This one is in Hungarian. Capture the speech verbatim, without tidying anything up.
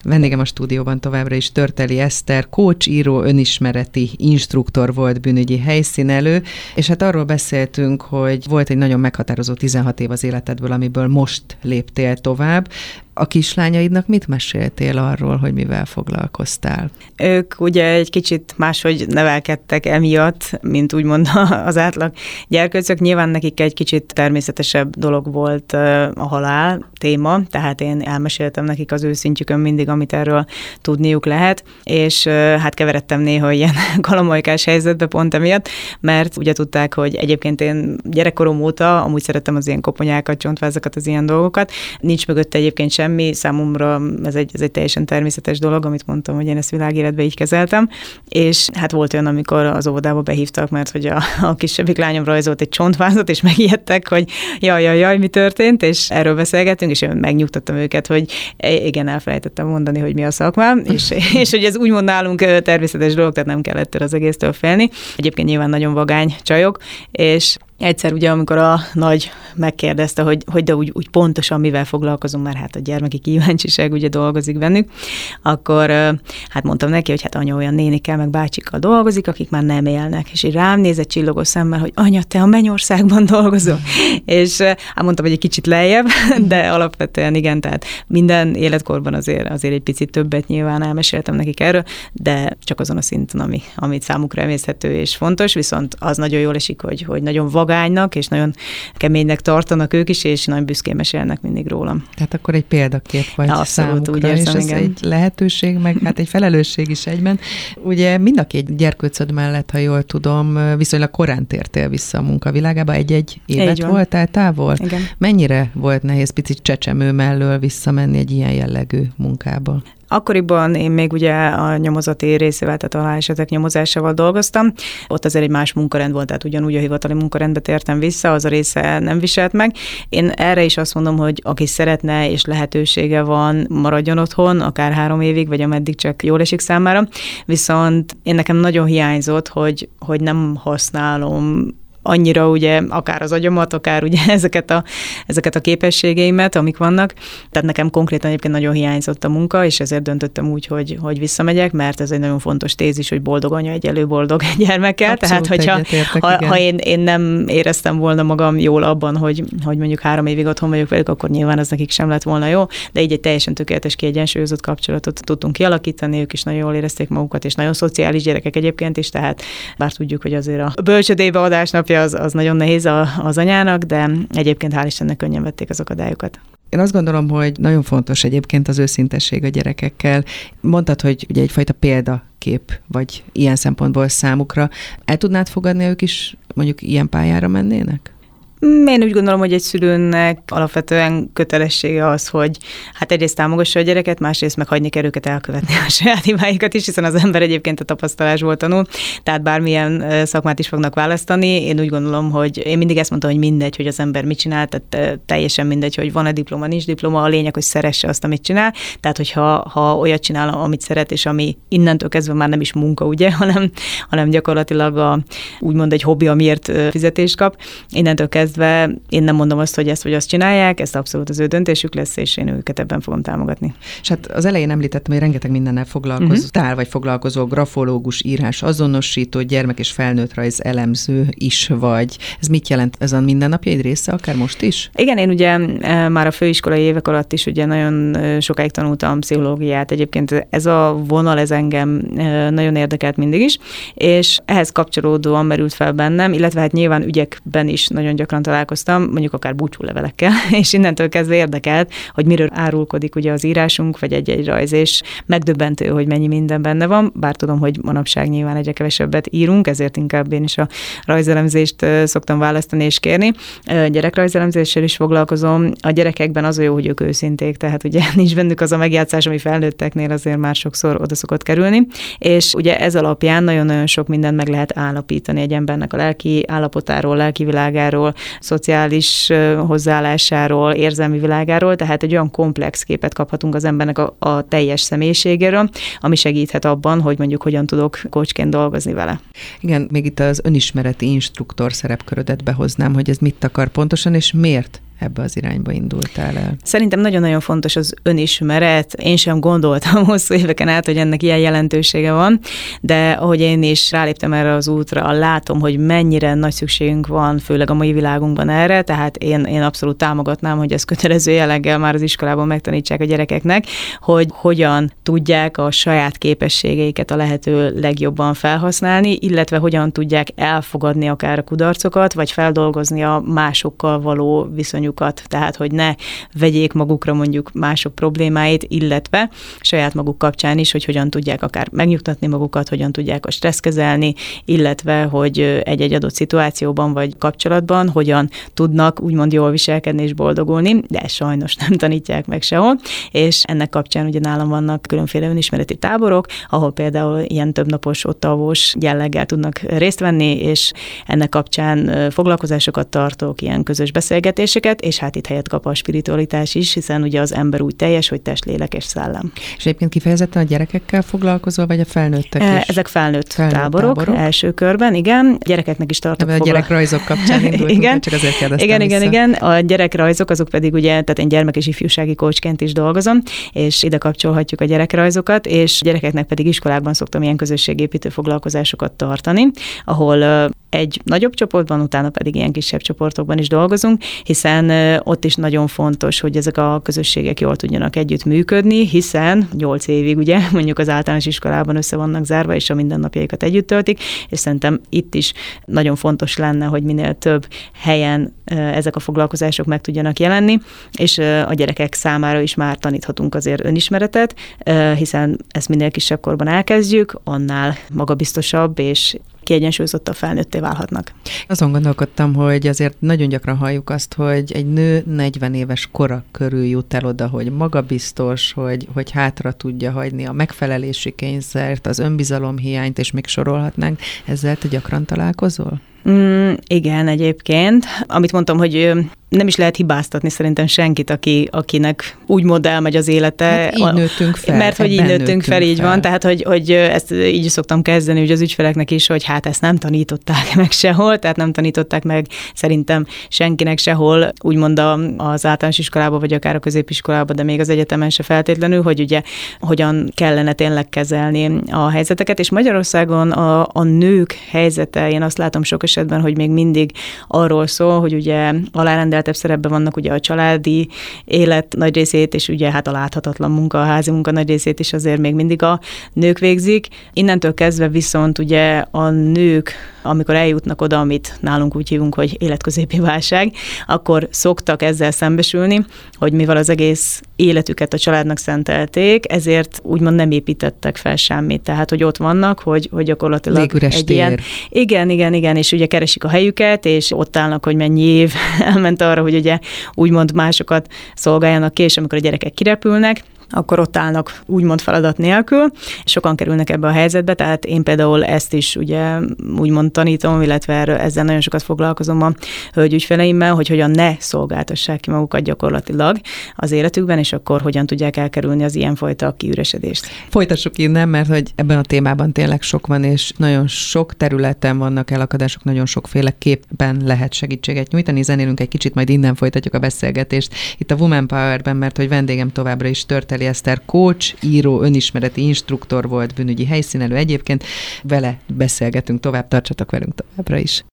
Vendégem a stúdióban továbbra is Törteli Eszter, coach, író, önismereti instruktor volt, bűnügyi helyszínelő, és hát arról beszéltünk, hogy volt egy nagyon meghatározó tizenhat év az életedből, amiből most léptél tovább. A kislányaidnak mit meséltél arról, hogy mivel foglalkoztál? Ők ugye egy kicsit máshogy nevelkedtek emiatt, mint úgymond az átlag gyerkőcök. Nyilván nekik egy kicsit természetesebb dolog volt a halál téma, tehát én elmeséltem nekik az őszintjükön mindig, amit erről tudniuk lehet, és hát keveredtem néha ilyen galamajkás helyzetbe pont emiatt, mert ugye tudták, hogy egyébként én gyerekkorom óta amúgy szerettem az ilyen koponyákat, csontvázakat, az ilyen dolgokat. Nincs mögötte egyébként sem semmi, számomra ez egy, ez egy teljesen természetes dolog, amit mondtam, hogy én ezt világéletben így kezeltem, és hát volt olyan, amikor az óvodába behívtak, mert hogy a, a kisebbik lányom rajzolt egy csontvázat, és megijedtek, hogy jaj, jaj, jaj, mi történt, és erről beszélgettünk, és én megnyugtattam őket, hogy igen, elfelejtettem mondani, hogy mi a szakmám, és, és hogy ez úgymond nálunk természetes dolog, tehát nem kellett az egésztől félni. Egyébként nyilván nagyon vagány csajok, és egyszer ugye, amikor a nagy megkérdezte, hogy, hogy de úgy, úgy pontosan mivel foglalkozunk, mert hát a gyermeki kíváncsiság ugye dolgozik bennük, akkor hát mondtam neki, hogy hát anya olyan nénikkel, meg bácsikkal dolgozik, akik már nem élnek. És így rám nézett csillogó szemmel, hogy anya, te a mennyországban dolgozol. És hát mondtam, hogy egy kicsit lejjebb, de alapvetően igen, tehát minden életkorban azért, azért egy picit többet nyilván elmeséltem nekik erről, de csak azon a szinten, ami, amit számukra emészhető és fontos, viszont az nagyon jól esik, hogy, hogy nagyon vagánynak, és nagyon keménynek tartanak ők is, és nagyon büszkén mesélnek mindig rólam. Tehát akkor egy példakép vagy abszolút, számukra, úgy érzem, és ez igen. Egy lehetőség, meg hát egy felelősség is egyben. Ugye mind a két gyerkőcöd mellett, ha jól tudom, viszonylag korán tértél vissza a munkavilágába, egy-egy évet voltál távol? Igen. Mennyire volt nehéz picit csecsemő mellől visszamenni egy ilyen jellegű munkába? Akkoriban én még ugye a nyomozati részével, tehát a halálesetek nyomozásával dolgoztam. Ott azért egy más munkarend volt, tehát ugyanúgy a hivatali munkarendbe tértem vissza, az a része nem viselt meg. Én erre is azt mondom, hogy aki szeretne és lehetősége van, maradjon otthon, akár három évig, vagy ameddig csak jól esik számára. Viszont én nekem nagyon hiányzott, hogy, hogy nem használom annyira ugye akár az agyamat, akár ugye ezeket a, ezeket a képességeimet, amik vannak. Tehát nekem konkrétan egyébként nagyon hiányzott a munka, és ezért döntöttem úgy, hogy, hogy visszamegyek, mert ez egy nagyon fontos tézis, hogy boldog anya egyelő boldog gyermekkel. Abszolút. Tehát, hogyha ha, ha én, én nem éreztem volna magam jól abban, hogy, hogy mondjuk három évig otthon vagyok velük, akkor nyilván ez nekik sem lett volna jó, de így egy teljesen tökéletes, kiegyensúlyozott kapcsolatot tudtunk kialakítani, ők is nagyon jól érezték magukat, és nagyon szociális gyerekek egyébként is, tehát bár tudjuk, hogy azért a bölcsödébe adás napja Az, az nagyon nehéz a, az anyának, de egyébként hál' Istennek könnyen vették az akadályokat. Én azt gondolom, hogy nagyon fontos egyébként az őszintesség a gyerekekkel. Mondtad, hogy ugye egyfajta példakép vagy ilyen szempontból számukra. El tudnád fogadni, ők is mondjuk ilyen pályára mennének? Én úgy gondolom, hogy egy szülőnek alapvetően kötelessége az, hogy hát egyrészt támogassa a gyereket, másrészt meg hagyni kell őket elkövetni a saját hibáikat is, hiszen az ember egyébként a tapasztalásból tanul, tehát bármilyen szakmát is fognak választani. Én úgy gondolom, hogy én mindig ezt mondtam, hogy mindegy, hogy az ember mit csinál, tehát teljesen mindegy, hogy van-e diploma, nincs diploma, a lényeg, hogy szeresse azt, amit csinál. Tehát, hogyha ha olyat csinál, amit szeret, és ami innentől kezdve már nem is munka, ugye, hanem, hanem gyakorlatilag a, úgymond egy hobbi, amiért fizetést kap, innentől kezdve én nem mondom azt, hogy ezt vagy azt csinálják, ez abszolút az ő döntésük lesz, és én őket ebben fogom támogatni. És hát az elején említettem, hogy rengeteg mindennel foglalkoztál, uh-huh. vagy foglalkozó, grafológus, írás, azonosító, gyermek és felnőttrajz elemző is vagy. Ez mit jelent? Ez a mindennapjaid része, akár most is? Igen, én ugye már a főiskolai évek alatt is ugye nagyon sokáig tanultam pszichológiát. Egyébként ez a vonal, ez engem nagyon érdekelt mindig is, és ehhez kapcsolódóan merült fel bennem, illetve hát nyilván ügyekben is nagyon gyakran találkoztam, mondjuk akár búcsúlevelekkel, és innentől kezdve érdekelt, hogy miről árulkodik ugye az írásunk, vagy egy-egy rajz, és megdöbbentő, hogy mennyi minden benne van, bár tudom, hogy manapság nyilván egyre kevesebbet írunk, ezért inkább én is a rajzelemzést szoktam választani és kérni. Gyerekrajzelemzéssel is foglalkozom. A gyerekekben az a jó, hogy ők őszinték, tehát ugye nincs bennük az a megjátszás, ami felnőtteknél azért már sokszor oda szokott kerülni, és ugye ez alapján nagyon-nagyon sok mindent meg lehet állapítani egy embernek a lelki állapotáról, lelki világáról, szociális hozzáállásáról, érzelmi világáról, tehát egy olyan komplex képet kaphatunk az embernek a, a teljes személyiségéről, ami segíthet abban, hogy mondjuk hogyan tudok coachként dolgozni vele. Igen, még itt az önismereti instruktor szerepkörödet behoznám, hogy ez mit akar pontosan, és miért ebbe az irányba indultál el? Szerintem nagyon-nagyon fontos az önismeret. Én sem gondoltam hosszú éveken át, hogy ennek ilyen jelentősége van, de ahogy én is ráléptem erre az útra, látom, hogy mennyire nagy szükségünk van, főleg a mai világunkban erre, tehát én, én abszolút támogatnám, hogy ezt kötelező jelleggel már az iskolában megtanítsák a gyerekeknek, hogy hogyan tudják a saját képességeiket a lehető legjobban felhasználni, illetve hogyan tudják elfogadni akár a kudarcokat, vagy feldolgozni a másokkal való viszonyukat, tehát hogy ne vegyék magukra mondjuk mások problémáit, illetve saját maguk kapcsán is, hogy hogyan tudják akár megnyugtatni magukat, hogyan tudják a stressz kezelni, illetve hogy egy-egy adott szituációban vagy kapcsolatban hogyan tudnak úgymond jól viselkedni és boldogulni, de sajnos nem tanítják meg sehol, és ennek kapcsán ugye nálam vannak különféle önismereti táborok, ahol például ilyen többnapos, ott alvós jelleggel tudnak részt venni, és ennek kapcsán foglalkozásokat tartok, ilyen közös beszélgetéseket, és hát itt helyet kap a spiritualitás is, hiszen ugye az ember úgy teljes, hogy test, lélek és szellem. És egyébként kifejezetten a gyerekekkel foglalkozol, vagy a felnőttek is? Ezek felnőtt, felnőtt táborok, táborok, első körben, igen. Gyerekeknek is tartok. A gyerekrajzok kapcsán indultunk, igen, csak azért kérdeztem igen, vissza. igen, igen. A gyerekrajzok azok pedig ugye, tehát én gyermek- és ifjúsági coachként is dolgozom, és ide kapcsolhatjuk a gyerekrajzokat, és gyerekeknek pedig iskolákban szoktam ilyen közösségépítő foglalkozásokat tartani, ahol egy nagyobb csoportban, utána pedig ilyen kisebb csoportokban is dolgozunk, hiszen ott is nagyon fontos, hogy ezek a közösségek jól tudjanak együtt működni, hiszen nyolc évig ugye mondjuk az általános iskolában össze vannak zárva, és a mindennapjaikat együtt töltik, és szerintem itt is nagyon fontos lenne, hogy minél több helyen ezek a foglalkozások meg tudjanak jelenni, és a gyerekek számára is már taníthatunk azért önismeretet, hiszen ezt minél kisebb korban elkezdjük, annál magabiztosabb és kiegyensúlyozottabb felnőtté válhatnak. Azon gondolkodtam, hogy azért nagyon gyakran halljuk azt, hogy egy nő negyven éves kora körül jut el oda, hogy magabiztos, hogy, hogy hátra tudja hagyni a megfelelési kényszert, az önbizalomhiányt, és még sorolhatnánk. Ezzel te gyakran találkozol? Mm, igen, egyébként. Amit mondtam, hogy nem is lehet hibáztatni szerintem senkit, aki, akinek úgymond elmegy az élete. Hát így nőttünk fel. Mert hogy így nőttünk, nőttünk fel, így fel. Van. Tehát, hogy, hogy ezt így szoktam kezdeni hogy az ügyfeleknek is, hogy hát ezt nem tanították meg sehol, tehát nem tanították meg szerintem senkinek sehol, úgymond az általános iskolában, vagy akár a középiskolában, de még az egyetemen se feltétlenül, hogy ugye hogyan kellene tényleg kezelni a helyzeteket, és Magyarországon a, a nők helyzete, én azt látom sok esetben, hogy még mindig arról szól, hogy ugye alárendeltebb szerepben vannak ugye a családi élet nagy részét, és ugye hát a láthatatlan munka, a házi munka nagy részét is azért még mindig a nők végzik. Innentől kezdve viszont ugye a nők, amikor eljutnak oda, amit nálunk úgy hívunk, hogy életközépi válság, akkor szoktak ezzel szembesülni, hogy mivel az egész életüket a családnak szentelték, ezért úgymond nem építettek fel semmit. Tehát, hogy ott vannak, hogy, hogy gyakorlatilag légüres egy tér. ilyen... Igen, igen, igen, és ugye keresik a helyüket, és ott állnak, hogy mennyi év elment arra, hogy ugye úgymond másokat szolgáljanak ki, és amikor a gyerekek kirepülnek, akkor ott állnak úgymond feladat nélkül, sokan kerülnek ebbe a helyzetbe, tehát én például ezt is ugye úgymond tanítom, illetve erről, ezzel nagyon sokat foglalkozom a hölgyügyfeleimmel, hogy hogyan ne szolgáltassák ki magukat gyakorlatilag az életükben, és akkor hogyan tudják elkerülni az ilyenfajta kiüresedést. Folytassuk innen, mert hogy ebben a témában tényleg sok van, és nagyon sok területen vannak elakadások, nagyon sokféleképpen lehet segítséget nyújtani. Zenélünk egy kicsit, majd innen folytatjuk a beszélgetést. Itt a Woman Powerben, mert hogy vendégem továbbra is Törteli Eszter coach, író, önismereti instruktor volt, bűnügyi helyszínelő egyébként. Vele beszélgetünk tovább, tartsatok velünk továbbra is.